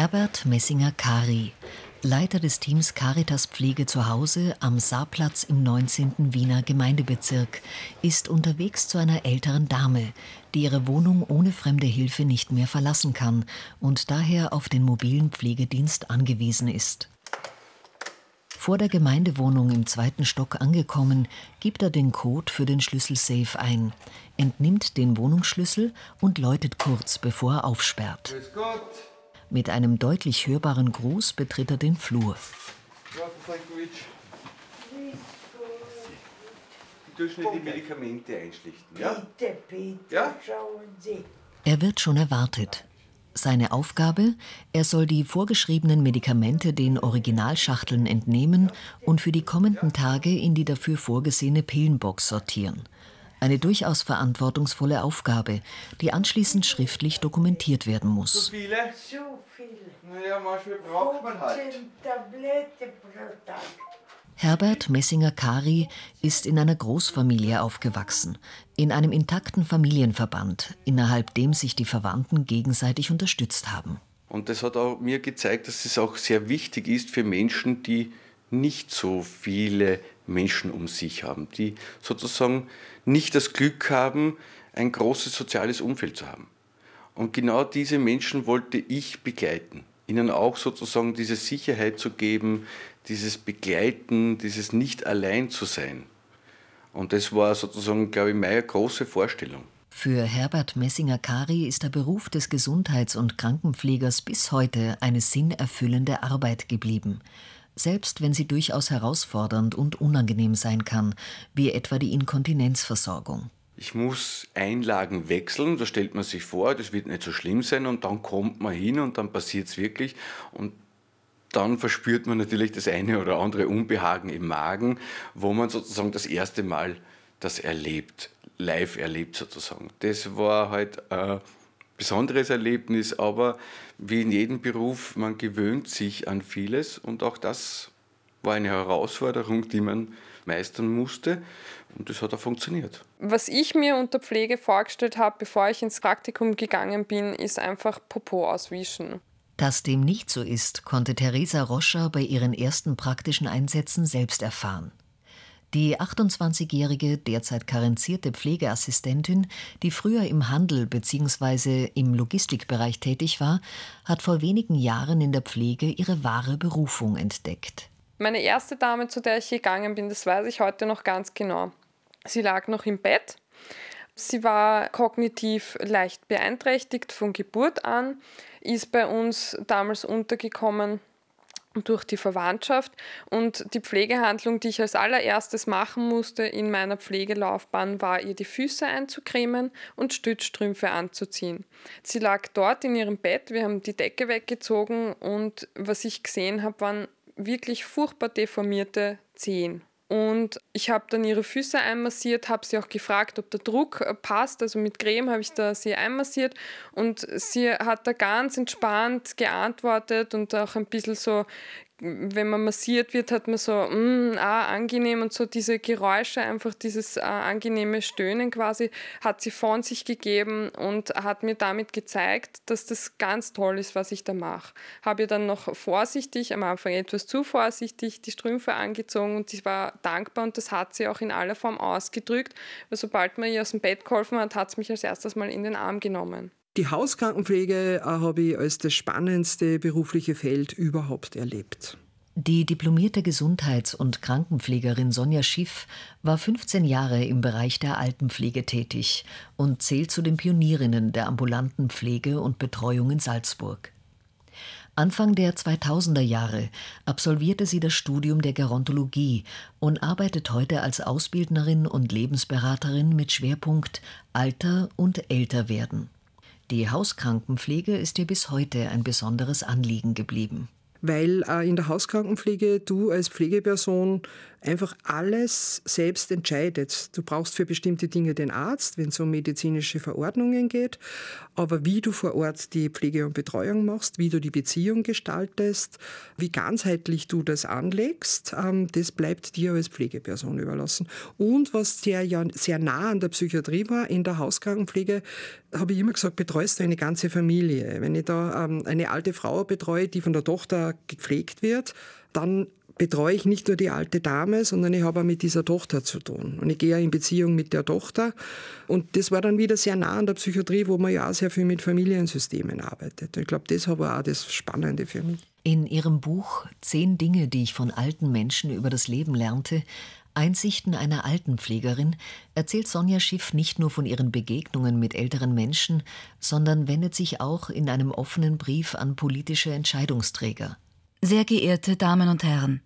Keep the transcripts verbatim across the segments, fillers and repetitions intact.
Herbert Messinger-Kari, Leiter des Teams Caritas Pflege zu Hause am Saarplatz im neunzehnten Wiener Gemeindebezirk, ist unterwegs zu einer älteren Dame, die ihre Wohnung ohne fremde Hilfe nicht mehr verlassen kann und daher auf den mobilen Pflegedienst angewiesen ist. Vor der Gemeindewohnung im zweiten Stock angekommen, gibt er den Code für den Schlüsselsafe ein, entnimmt den Wohnungsschlüssel und läutet kurz, bevor er aufsperrt. Grüß Gott. Mit einem deutlich hörbaren Gruß betritt er den Flur. Ja, Frankovic. Du tust nicht die Medikamente einschlichten, ja? Bitte, bitte, Ja? schauen Sie. Er wird schon erwartet. Seine Aufgabe: Er soll die vorgeschriebenen Medikamente den Originalschachteln entnehmen und für die kommenden Tage in die dafür vorgesehene Pillenbox sortieren. Eine durchaus verantwortungsvolle Aufgabe, die anschließend schriftlich dokumentiert werden So muss. viele? So viel. Naja, manchmal braucht man halt. fünfzehn Tabletten pro Tag. Herbert Messinger-Kari ist in einer Großfamilie aufgewachsen, in einem intakten Familienverband, innerhalb dem sich die Verwandten gegenseitig unterstützt haben. Und das hat auch mir gezeigt, dass es auch sehr wichtig ist für Menschen, die nicht so viele Menschen um sich haben, die sozusagen nicht das Glück haben, ein großes soziales Umfeld zu haben. Und genau diese Menschen wollte ich begleiten, ihnen auch sozusagen diese Sicherheit zu geben, dieses Begleiten, dieses nicht allein zu sein. Und das war sozusagen, glaube ich, meine große Vorstellung. Für Herbert Messinger-Kari ist der Beruf des Gesundheits- und Krankenpflegers bis heute eine sinnerfüllende Arbeit geblieben. Selbst wenn sie durchaus herausfordernd und unangenehm sein kann, wie etwa die Inkontinenzversorgung. Ich muss Einlagen wechseln, da stellt man sich vor, das wird nicht so schlimm sein und dann kommt man hin und dann passiert es wirklich und dann verspürt man natürlich das eine oder andere Unbehagen im Magen, wo man sozusagen das erste Mal das erlebt, live erlebt sozusagen. Das war halt ein besonderes Erlebnis, aber wie in jedem Beruf, man gewöhnt sich an vieles und auch das war eine Herausforderung, die man meistern musste und das hat auch funktioniert. Was ich mir unter Pflege vorgestellt habe, bevor ich ins Praktikum gegangen bin, ist einfach Popo auswischen. Dass dem nicht so ist, konnte Theresa Roscher bei ihren ersten praktischen Einsätzen selbst erfahren. Die achtundzwanzigjährige, derzeit karenzierte Pflegeassistentin, die früher im Handel bzw. im Logistikbereich tätig war, hat vor wenigen Jahren in der Pflege ihre wahre Berufung entdeckt. Meine erste Dame, zu der ich gegangen bin, das weiß ich heute noch ganz genau. Sie lag noch im Bett. Sie war kognitiv leicht beeinträchtigt von Geburt an, ist bei uns damals untergekommen durch die Verwandtschaft und die Pflegehandlung, die ich als allererstes machen musste in meiner Pflegelaufbahn, war ihr die Füße einzucremen und Stützstrümpfe anzuziehen. Sie lag dort in ihrem Bett, wir haben die Decke weggezogen und was ich gesehen habe, waren wirklich furchtbar deformierte Zehen. Und ich habe dann ihre Füße einmassiert, habe sie auch gefragt, ob der Druck passt. Also mit Creme habe ich da sie einmassiert und sie hat da ganz entspannt geantwortet und auch ein bisschen so, wenn man massiert wird, hat man so, mm, ah, angenehm und so diese Geräusche, einfach dieses äh, angenehme Stöhnen quasi, hat sie von sich gegeben und hat mir damit gezeigt, dass das ganz toll ist, was ich da mache. Habe ihr dann noch vorsichtig, am Anfang etwas zu vorsichtig, die Strümpfe angezogen und sie war dankbar und das hat sie auch in aller Form ausgedrückt, weil sobald man ihr aus dem Bett geholfen hat, hat sie mich als erstes mal in den Arm genommen. Die Hauskrankenpflege habe ich als das spannendste berufliche Feld überhaupt erlebt. Die diplomierte Gesundheits- und Krankenpflegerin Sonja Schiff war fünfzehn Jahre im Bereich der Altenpflege tätig und zählt zu den Pionierinnen der ambulanten Pflege und Betreuung in Salzburg. Anfang der zweitausender Jahre absolvierte sie das Studium der Gerontologie und arbeitet heute als Ausbildnerin und Lebensberaterin mit Schwerpunkt Alter und Älterwerden. Die Hauskrankenpflege ist ihr bis heute ein besonderes Anliegen geblieben. Weil äh, in der Hauskrankenpflege du als Pflegeperson einfach alles selbst entscheidet. Du brauchst für bestimmte Dinge den Arzt, wenn es um medizinische Verordnungen geht, aber wie du vor Ort die Pflege und Betreuung machst, wie du die Beziehung gestaltest, wie ganzheitlich du das anlegst, ähm, das bleibt dir als Pflegeperson überlassen. Und was sehr, ja, sehr nah an der Psychiatrie war, in der Hauskrankenpflege, habe ich immer gesagt, betreust du eine ganze Familie. Wenn ich da ähm, eine alte Frau betreue, die von der Tochter gepflegt wird, dann betreue ich nicht nur die alte Dame, sondern ich habe auch mit dieser Tochter zu tun. Und ich gehe ja in Beziehung mit der Tochter. Und das war dann wieder sehr nah an der Psychiatrie, wo man ja auch sehr viel mit Familiensystemen arbeitet. Ich glaube, das war auch das Spannende für mich. In ihrem Buch »Zehn Dinge, die ich von alten Menschen über das Leben lernte« Einsichten einer Altenpflegerin erzählt Sonja Schiff nicht nur von ihren Begegnungen mit älteren Menschen, sondern wendet sich auch in einem offenen Brief an politische Entscheidungsträger. Sehr geehrte Damen und Herren,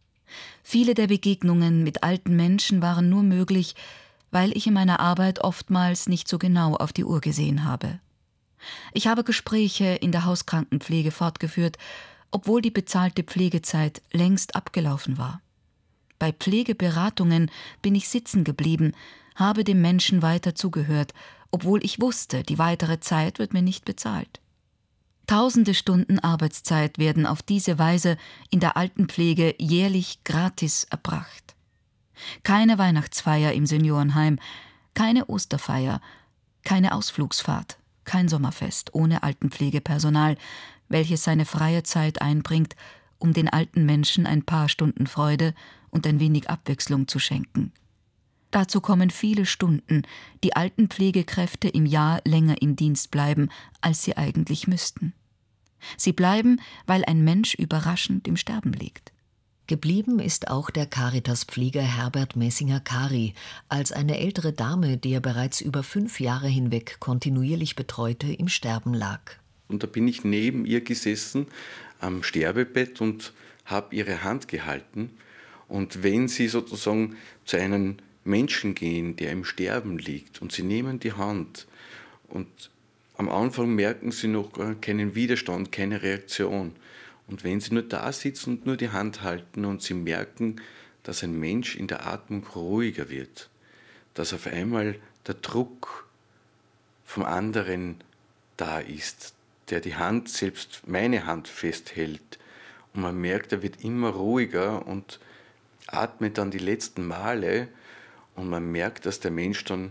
viele der Begegnungen mit alten Menschen waren nur möglich, weil ich in meiner Arbeit oftmals nicht so genau auf die Uhr gesehen habe. Ich habe Gespräche in der Hauskrankenpflege fortgeführt, obwohl die bezahlte Pflegezeit längst abgelaufen war. Bei Pflegeberatungen bin ich sitzen geblieben, habe dem Menschen weiter zugehört, obwohl ich wusste, die weitere Zeit wird mir nicht bezahlt. Tausende Stunden Arbeitszeit werden auf diese Weise in der Altenpflege jährlich gratis erbracht. Keine Weihnachtsfeier im Seniorenheim, keine Osterfeier, keine Ausflugsfahrt, kein Sommerfest ohne Altenpflegepersonal, welches seine freie Zeit einbringt, um den alten Menschen ein paar Stunden Freude und ein wenig Abwechslung zu schenken. Dazu kommen viele Stunden, die Altenpflegekräfte im Jahr länger im Dienst bleiben, als sie eigentlich müssten. Sie bleiben, weil ein Mensch überraschend im Sterben liegt. Geblieben ist auch der Caritas-Pfleger Herbert Messinger-Kari als eine ältere Dame, die er bereits über fünf Jahre hinweg kontinuierlich betreute, im Sterben lag. Und da bin ich neben ihr gesessen am Sterbebett und habe ihre Hand gehalten. Und wenn sie sozusagen zu einem Menschen gehen, der im Sterben liegt, und sie nehmen die Hand und am Anfang merken sie noch keinen Widerstand, keine Reaktion. Und wenn sie nur da sitzen und nur die Hand halten und sie merken, dass ein Mensch in der Atmung ruhiger wird, dass auf einmal der Druck vom anderen da ist, der die Hand, selbst meine Hand festhält, und man merkt, er wird immer ruhiger und atmet dann die letzten Male, und man merkt, dass der Mensch dann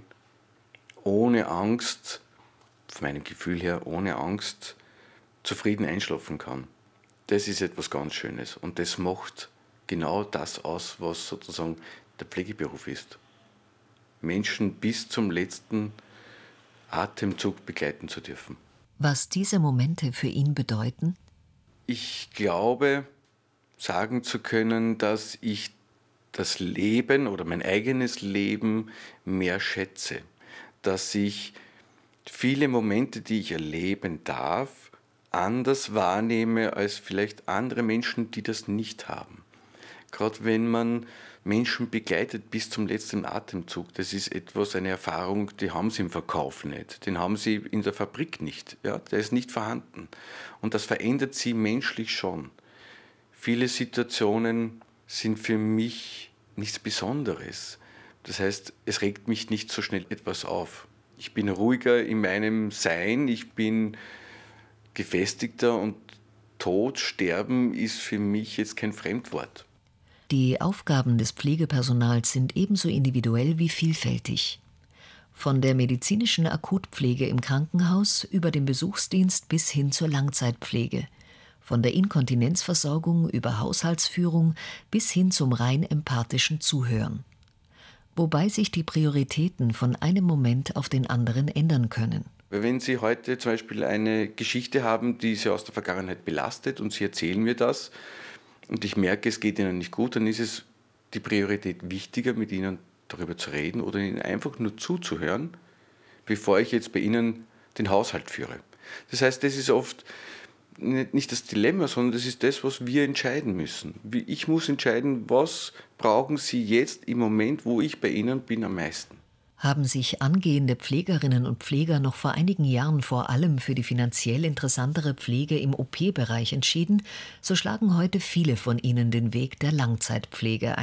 ohne Angst, von meinem Gefühl her, ohne Angst zufrieden einschlafen kann. Das ist etwas ganz Schönes, und das macht genau das aus, was sozusagen der Pflegeberuf ist. Menschen bis zum letzten Atemzug begleiten zu dürfen. Was diese Momente für ihn bedeuten? Ich glaube, sagen zu können, dass ich das Leben oder mein eigenes Leben mehr schätze. Dass ich viele Momente, die ich erleben darf, anders wahrnehme als vielleicht andere Menschen, die das nicht haben. Gerade wenn man Menschen begleitet bis zum letzten Atemzug, das ist etwas, eine Erfahrung, die haben sie im Verkauf nicht, den haben sie in der Fabrik nicht, ja, der ist nicht vorhanden. Und das verändert sie menschlich schon. Viele Situationen sind für mich nichts Besonderes. Das heißt, es regt mich nicht so schnell etwas auf. Ich bin ruhiger in meinem Sein, ich bin gefestigter, und Tod, Sterben ist für mich jetzt kein Fremdwort. Die Aufgaben des Pflegepersonals sind ebenso individuell wie vielfältig. Von der medizinischen Akutpflege im Krankenhaus über den Besuchsdienst bis hin zur Langzeitpflege. Von der Inkontinenzversorgung über Haushaltsführung bis hin zum rein empathischen Zuhören. Wobei sich die Prioritäten von einem Moment auf den anderen ändern können. Wenn Sie heute zum Beispiel eine Geschichte haben, die Sie aus der Vergangenheit belastet, und Sie erzählen mir das, und ich merke, es geht Ihnen nicht gut, dann ist es die Priorität wichtiger, mit Ihnen darüber zu reden oder Ihnen einfach nur zuzuhören, bevor ich jetzt bei Ihnen den Haushalt führe. Das heißt, das ist oft nicht das Dilemma, sondern das ist das, was wir entscheiden müssen. Ich muss entscheiden, was brauchen Sie jetzt im Moment, wo ich bei Ihnen bin, am meisten. Haben sich angehende Pflegerinnen und Pfleger noch vor einigen Jahren vor allem für die finanziell interessantere Pflege im O P-Bereich entschieden, so schlagen heute viele von ihnen den Weg der Langzeitpflege ein.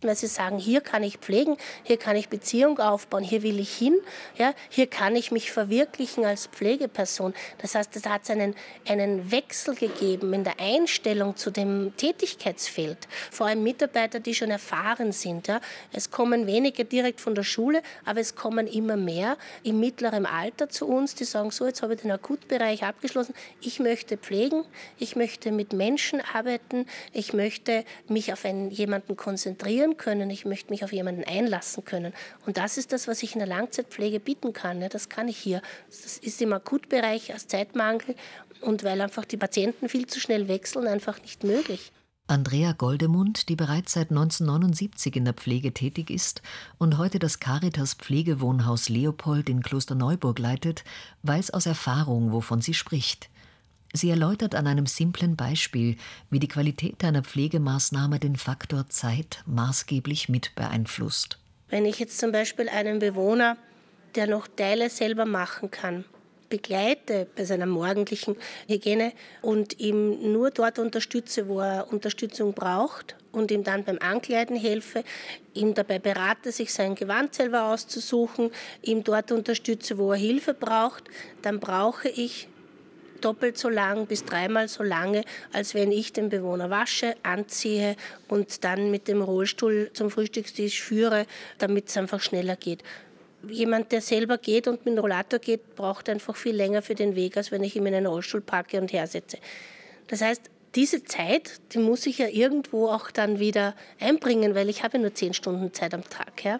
möchten, weil sie sagen, hier kann ich pflegen, hier kann ich Beziehung aufbauen, hier will ich hin, ja, hier kann ich mich verwirklichen als Pflegeperson. Das heißt, es hat einen, einen Wechsel gegeben in der Einstellung zu dem Tätigkeitsfeld. Vor allem Mitarbeiter, die schon erfahren sind. Ja. Es kommen weniger direkt von der Schule, aber es kommen immer mehr im mittleren Alter zu uns, die sagen, so, jetzt habe ich den Akutbereich abgeschlossen, ich möchte pflegen, ich möchte mit Menschen arbeiten, ich möchte mich auf einen, jemanden konzentrieren können, ich möchte mich auf jemanden einlassen können. Und das ist das, was ich in der Langzeitpflege bieten kann. Ja. Das kann ich hier. Das ist im Akutbereich aus Zeitmangel und weil einfach die Patienten viel zu schnell wechseln, einfach nicht möglich. Andrea Goldemund, die bereits seit neunzehnhundertneunundsiebzig in der Pflege tätig ist und heute das Caritas-Pflegewohnhaus Leopold in Klosterneuburg leitet, weiß aus Erfahrung, wovon sie spricht. Sie erläutert an einem simplen Beispiel, wie die Qualität einer Pflegemaßnahme den Faktor Zeit maßgeblich mit beeinflusst. Wenn ich jetzt zum Beispiel einen Bewohner, der noch Teile selber machen kann, begleite bei seiner morgendlichen Hygiene und ihm nur dort unterstütze, wo er Unterstützung braucht und ihm dann beim Ankleiden helfe, ihm dabei berate, sich sein Gewand selber auszusuchen, ihm dort unterstütze, wo er Hilfe braucht, dann brauche ich doppelt so lang bis dreimal so lange, als wenn ich den Bewohner wasche, anziehe und dann mit dem Rollstuhl zum Frühstückstisch führe, damit es einfach schneller geht. Jemand, der selber geht und mit dem Rollator geht, braucht einfach viel länger für den Weg, als wenn ich ihn in einen Rollstuhl packe und hersetze. Das heißt, diese Zeit, die muss ich ja irgendwo auch dann wieder einbringen, weil ich habe nur zehn Stunden Zeit am Tag. Ja?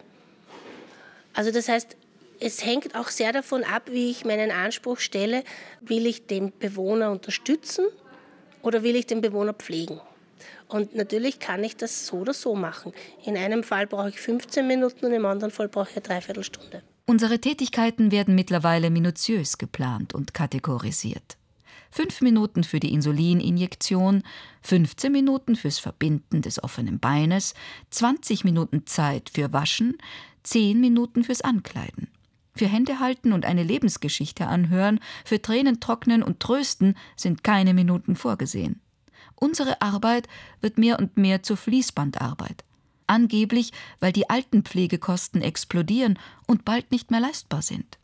Also das heißt, es hängt auch sehr davon ab, wie ich meinen Anspruch stelle. Will ich den Bewohner unterstützen oder will ich den Bewohner pflegen? Und natürlich kann ich das so oder so machen. In einem Fall brauche ich fünfzehn Minuten und im anderen Fall brauche ich eine Dreiviertelstunde. Unsere Tätigkeiten werden mittlerweile minutiös geplant und kategorisiert. Fünf Minuten für die Insulininjektion, fünfzehn Minuten fürs Verbinden des offenen Beines, zwanzig Minuten Zeit für Waschen, zehn Minuten fürs Ankleiden. Für Händehalten und eine Lebensgeschichte anhören, für Tränen trocknen und trösten sind keine Minuten vorgesehen. Unsere Arbeit wird mehr und mehr zur Fließbandarbeit. Angeblich, weil die Altenpflegekosten explodieren und bald nicht mehr leistbar sind.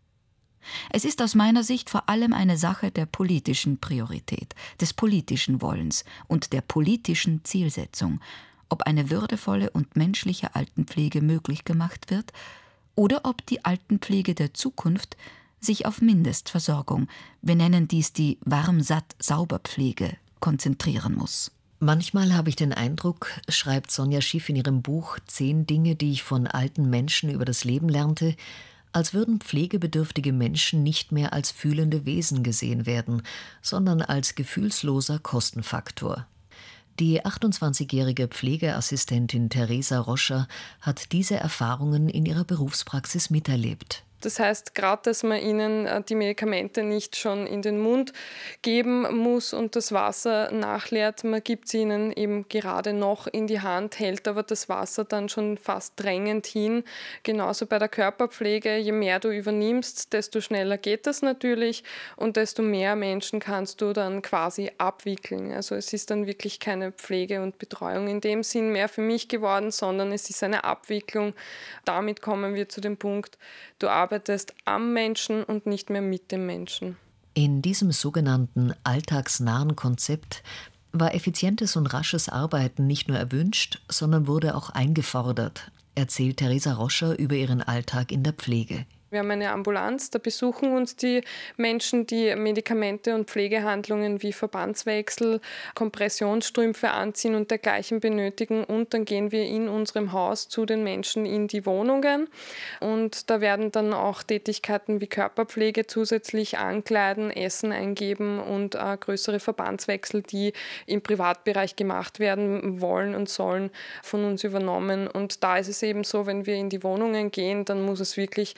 Es ist aus meiner Sicht vor allem eine Sache der politischen Priorität, des politischen Wollens und der politischen Zielsetzung, ob eine würdevolle und menschliche Altenpflege möglich gemacht wird oder ob die Altenpflege der Zukunft sich auf Mindestversorgung, wir nennen dies die Warm-Satt-Sauber-Pflege, konzentrieren muss. Manchmal habe ich den Eindruck, schreibt Sonja Schiff in ihrem Buch Zehn Dinge, die ich von alten Menschen über das Leben lernte, als würden pflegebedürftige Menschen nicht mehr als fühlende Wesen gesehen werden, sondern als gefühlsloser Kostenfaktor. Die achtundzwanzigjährige Pflegeassistentin Theresa Roscher hat diese Erfahrungen in ihrer Berufspraxis miterlebt. Das heißt, gerade, dass man ihnen die Medikamente nicht schon in den Mund geben muss und das Wasser nachleert. Man gibt sie ihnen eben gerade noch in die Hand, hält aber das Wasser dann schon fast drängend hin. Genauso bei der Körperpflege, je mehr du übernimmst, desto schneller geht das natürlich und desto mehr Menschen kannst du dann quasi abwickeln. Also es ist dann wirklich keine Pflege und Betreuung in dem Sinn mehr für mich geworden, sondern es ist eine Abwicklung. Damit kommen wir zu dem Punkt, du arbeitest am Menschen und nicht mehr mit dem Menschen. In diesem sogenannten alltagsnahen Konzept war effizientes und rasches Arbeiten nicht nur erwünscht, sondern wurde auch eingefordert, erzählt Theresa Roscher über ihren Alltag in der Pflege. Wir haben eine Ambulanz, da besuchen uns die Menschen, die Medikamente und Pflegehandlungen wie Verbandswechsel, Kompressionsstrümpfe anziehen und dergleichen benötigen. Und dann gehen wir in unserem Haus zu den Menschen in die Wohnungen. Und da werden dann auch Tätigkeiten wie Körperpflege zusätzlich ankleiden, Essen eingeben und äh, größere Verbandswechsel, die im Privatbereich gemacht werden wollen und sollen, von uns übernommen. Und da ist es eben so, wenn wir in die Wohnungen gehen, dann muss es wirklich rasch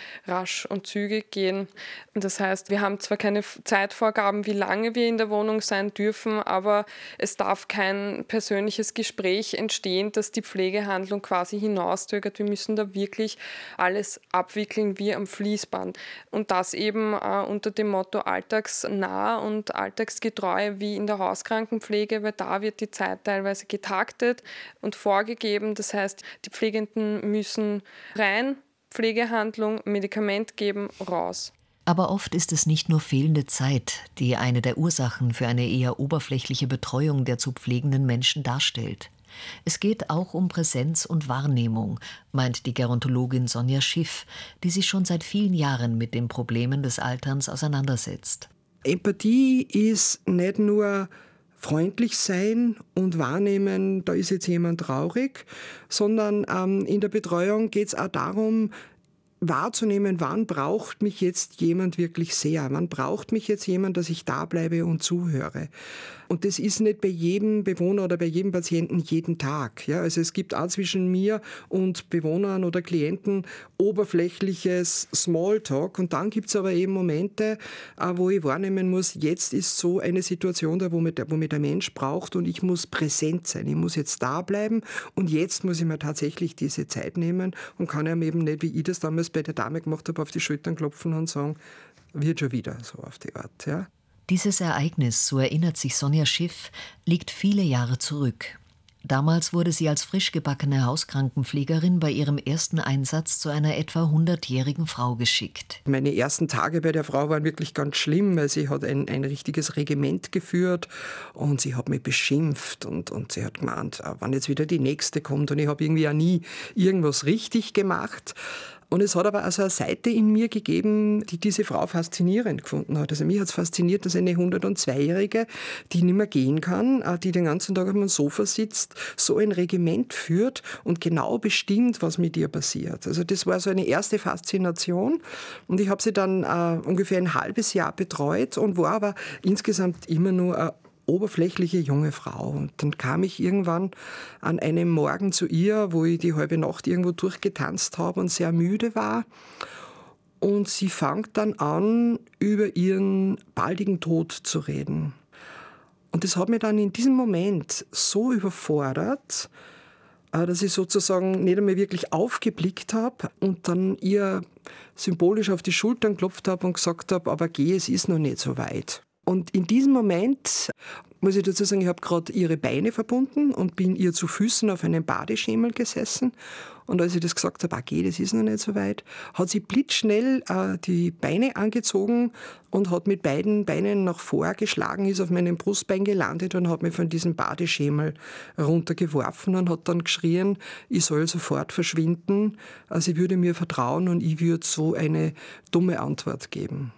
rasch und zügig gehen. Das heißt, wir haben zwar keine Zeitvorgaben, wie lange wir in der Wohnung sein dürfen, aber es darf kein persönliches Gespräch entstehen, das die Pflegehandlung quasi hinauszögert. Wir müssen da wirklich alles abwickeln wie am Fließband. Und das eben äh, unter dem Motto alltagsnah und alltagsgetreu wie in der Hauskrankenpflege, weil da wird die Zeit teilweise getaktet und vorgegeben. Das heißt, die Pflegenden müssen rein, Pflegehandlung, Medikament geben, raus. Aber oft ist es nicht nur fehlende Zeit, die eine der Ursachen für eine eher oberflächliche Betreuung der zu pflegenden Menschen darstellt. Es geht auch um Präsenz und Wahrnehmung, meint die Gerontologin Sonja Schiff, die sich schon seit vielen Jahren mit den Problemen des Alterns auseinandersetzt. Empathie ist nicht nur freundlich sein und wahrnehmen, da ist jetzt jemand traurig, sondern ähm, in der Betreuung geht es auch darum, wahrzunehmen, wann braucht mich jetzt jemand wirklich sehr? Wann braucht mich jetzt jemand, dass ich da bleibe und zuhöre? Und das ist nicht bei jedem Bewohner oder bei jedem Patienten jeden Tag. Ja, also es gibt auch zwischen mir und Bewohnern oder Klienten oberflächliches Smalltalk. Und dann gibt es aber eben Momente, wo ich wahrnehmen muss, jetzt ist so eine Situation da, wo mich der, wo mich der Mensch braucht und ich muss präsent sein. Ich muss jetzt da bleiben und jetzt muss ich mir tatsächlich diese Zeit nehmen und kann ihm eben nicht, wie ich das damals bei der Dame gemacht habe, auf die Schultern klopfen und sagen, wird schon wieder, so auf die Art. Ja. Dieses Ereignis, so erinnert sich Sonja Schiff, liegt viele Jahre zurück. Damals wurde sie als frisch gebackene Hauskrankenpflegerin bei ihrem ersten Einsatz zu einer etwa hundertjährigen Frau geschickt. Meine ersten Tage bei der Frau waren wirklich ganz schlimm, weil sie hat ein, ein richtiges Regiment geführt und sie hat mich beschimpft und, und sie hat gemeint, wann jetzt wieder die Nächste kommt, und ich habe irgendwie auch nie irgendwas richtig gemacht. Und es hat aber also eine Seite in mir gegeben, die diese Frau faszinierend gefunden hat. Also mich hat es fasziniert, dass eine hundertzweijährige, die nicht mehr gehen kann, die den ganzen Tag auf dem Sofa sitzt, so ein Regiment führt und genau bestimmt, was mit ihr passiert. Also das war so eine erste Faszination. Und ich habe sie dann äh, ungefähr ein halbes Jahr betreut und war aber insgesamt immer nur eine oberflächliche junge Frau. Und dann kam ich irgendwann an einem Morgen zu ihr, wo ich die halbe Nacht irgendwo durchgetanzt habe und sehr müde war. Und sie fängt dann an, über ihren baldigen Tod zu reden. Und das hat mich dann in diesem Moment so überfordert, dass ich sozusagen nicht einmal wirklich aufgeblickt habe und dann ihr symbolisch auf die Schultern geklopft habe und gesagt habe, aber geh, es ist noch nicht so weit. Und in diesem Moment, muss ich dazu sagen, ich habe gerade ihre Beine verbunden und bin ihr zu Füßen auf einem Badeschemel gesessen. Und als ich das gesagt habe, okay, das ist noch nicht so weit, hat sie blitzschnell äh, die Beine angezogen und hat mit beiden Beinen nach vor geschlagen, ist auf meinem Brustbein gelandet und hat mich von diesem Badeschemel runtergeworfen und hat dann geschrien, ich soll sofort verschwinden, also sie würde mir vertrauen und ich würde so eine dumme Antwort geben.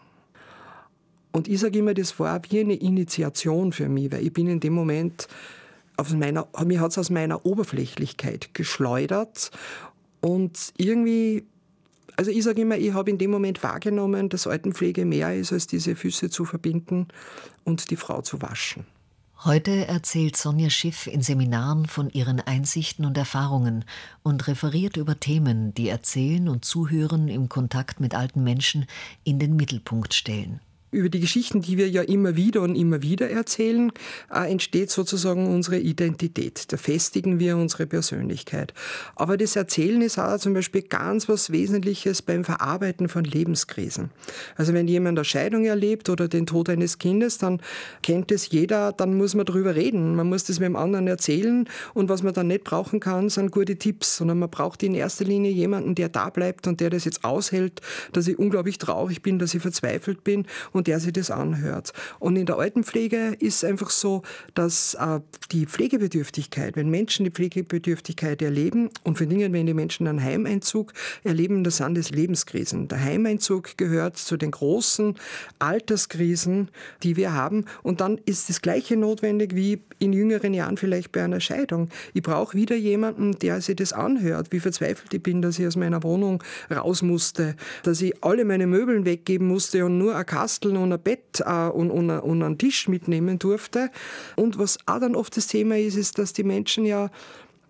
Und ich sage immer, das war wie eine Initiation für mich, weil ich bin in dem Moment, aus meiner, mich hat es aus meiner Oberflächlichkeit geschleudert und irgendwie, also ich sage immer, ich habe in dem Moment wahrgenommen, dass Altenpflege mehr ist, als diese Füße zu verbinden und die Frau zu waschen. Heute erzählt Sonja Schiff in Seminaren von ihren Einsichten und Erfahrungen und referiert über Themen, die Erzählen und Zuhören im Kontakt mit alten Menschen in den Mittelpunkt stellen. Über die Geschichten, die wir ja immer wieder und immer wieder erzählen, äh, entsteht sozusagen unsere Identität. Da festigen wir unsere Persönlichkeit. Aber das Erzählen ist auch zum Beispiel ganz was Wesentliches beim Verarbeiten von Lebenskrisen. Also wenn jemand eine Scheidung erlebt oder den Tod eines Kindes, dann kennt es jeder, dann muss man darüber reden. Man muss das mit dem anderen erzählen und was man dann nicht brauchen kann, sind gute Tipps, sondern man braucht in erster Linie jemanden, der da bleibt und der das jetzt aushält, dass ich unglaublich traurig bin, dass ich verzweifelt bin und der sich das anhört. Und in der Altenpflege ist es einfach so, dass äh, die Pflegebedürftigkeit, wenn Menschen die Pflegebedürftigkeit erleben und vor Dingen, wenn die Menschen einen Heimeinzug erleben, das sind das Lebenskrisen. Der Heimeinzug gehört zu den großen Alterskrisen, die wir haben. Und dann ist das Gleiche notwendig wie in jüngeren Jahren vielleicht bei einer Scheidung. Ich brauche wieder jemanden, der sich das anhört, wie verzweifelt ich bin, dass ich aus meiner Wohnung raus musste, dass ich alle meine Möbeln weggeben musste und nur ein Kastel und ein Bett äh, und, und, und einen Tisch mitnehmen durfte. Und was auch dann oft das Thema ist, ist, dass die Menschen ja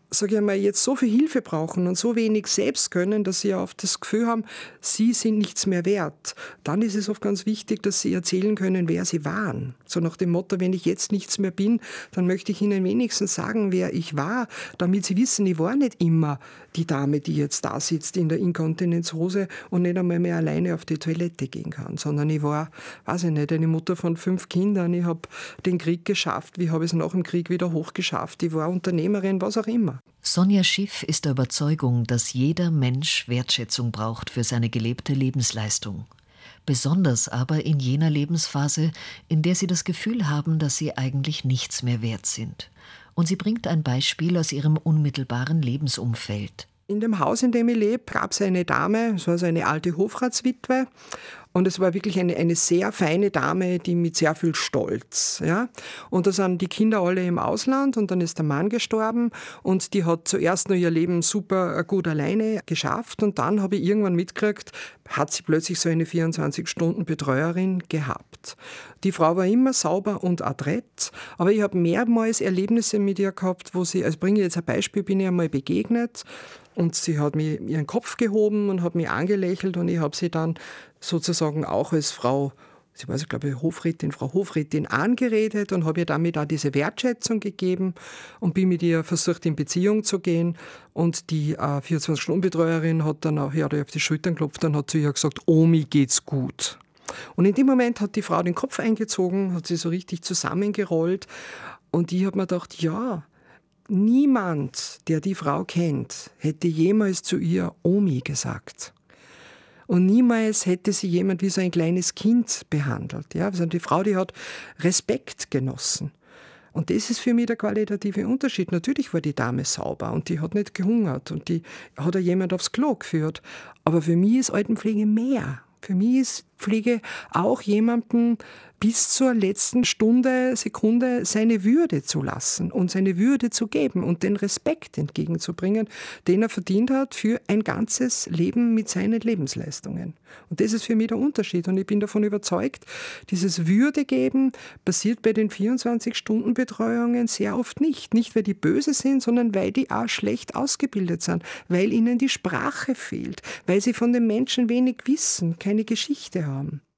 sage ich einmal, jetzt so viel Hilfe brauchen und so wenig selbst können, dass sie oft das Gefühl haben, sie sind nichts mehr wert. Dann ist es oft ganz wichtig, dass sie erzählen können, wer sie waren. So nach dem Motto, wenn ich jetzt nichts mehr bin, dann möchte ich ihnen wenigstens sagen, wer ich war, damit sie wissen, ich war nicht immer die Dame, die jetzt da sitzt in der Inkontinenzhose und nicht einmal mehr alleine auf die Toilette gehen kann, sondern ich war, weiß ich nicht, eine Mutter von fünf Kindern, ich habe den Krieg geschafft, wie habe ich es nach dem Krieg wieder hochgeschafft, ich war Unternehmerin, was auch immer. Sonja Schiff ist der Überzeugung, dass jeder Mensch Wertschätzung braucht für seine gelebte Lebensleistung. Besonders aber in jener Lebensphase, in der sie das Gefühl haben, dass sie eigentlich nichts mehr wert sind. Und sie bringt ein Beispiel aus ihrem unmittelbaren Lebensumfeld. In dem Haus, in dem ich lebe, gab es eine Dame, es war so eine alte Hofratswitwe. Und es war wirklich eine, eine sehr feine Dame, die mit sehr viel Stolz. Ja? Und da sind die Kinder alle im Ausland und dann ist der Mann gestorben und die hat zuerst noch ihr Leben super gut alleine geschafft und dann habe ich irgendwann mitgekriegt, hat sie plötzlich so eine vierundzwanzig-Stunden-Betreuerin gehabt. Die Frau war immer sauber und adrett, aber ich habe mehrmals Erlebnisse mit ihr gehabt, wo sie, also bringe ich jetzt ein Beispiel, bin ich einmal begegnet und sie hat mir ihren Kopf gehoben und hat mich angelächelt und ich habe sie dann sozusagen auch als Frau, sie war, glaube ich, Hofrätin, Frau Hofrätin angeredet und habe ihr damit auch diese Wertschätzung gegeben und bin mit ihr versucht, in Beziehung zu gehen. Und die äh, vierundzwanzig-Stunden-Betreuerin hat dann auch, ja, auf die Schultern geklopft und hat zu ihr gesagt, Omi, geht's gut. Und in dem Moment hat die Frau den Kopf eingezogen, hat sie so richtig zusammengerollt und ich habe mir gedacht, ja, niemand, der die Frau kennt, hätte jemals zu ihr Omi gesagt. Und niemals hätte sie jemand wie so ein kleines Kind behandelt. Ja, also die Frau, die hat Respekt genossen. Und das ist für mich der qualitative Unterschied. Natürlich war die Dame sauber und die hat nicht gehungert und die hat auch jemand aufs Klo geführt. Aber für mich ist Altenpflege mehr. Für mich ist Pflege auch jemanden bis zur letzten Stunde, Sekunde seine Würde zu lassen und seine Würde zu geben und den Respekt entgegenzubringen, den er verdient hat für ein ganzes Leben mit seinen Lebensleistungen. Und das ist für mich der Unterschied. Und ich bin davon überzeugt, dieses Würdegeben passiert bei den vierundzwanzig-Stunden-Betreuungen sehr oft nicht. Nicht, weil die böse sind, sondern weil die auch schlecht ausgebildet sind, weil ihnen die Sprache fehlt, weil sie von den Menschen wenig wissen, keine Geschichte haben.